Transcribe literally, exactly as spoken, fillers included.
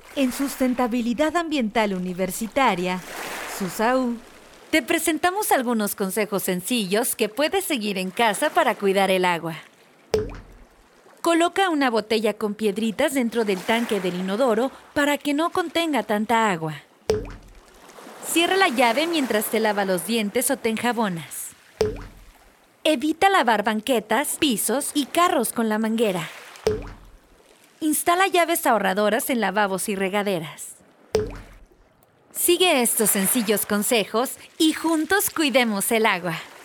En Sustentabilidad Ambiental Universitaria, SUSAU, te presentamos algunos consejos sencillos que puedes seguir en casa para cuidar el agua. Coloca una botella con piedritas dentro del tanque del inodoro para que no contenga tanta agua. Cierra la llave mientras te lava los dientes o te enjabonas. Evita lavar banquetas, pisos y carros con la manguera. Instala llaves ahorradoras en lavabos y regaderas. Sigue estos sencillos consejos y juntos cuidemos el agua.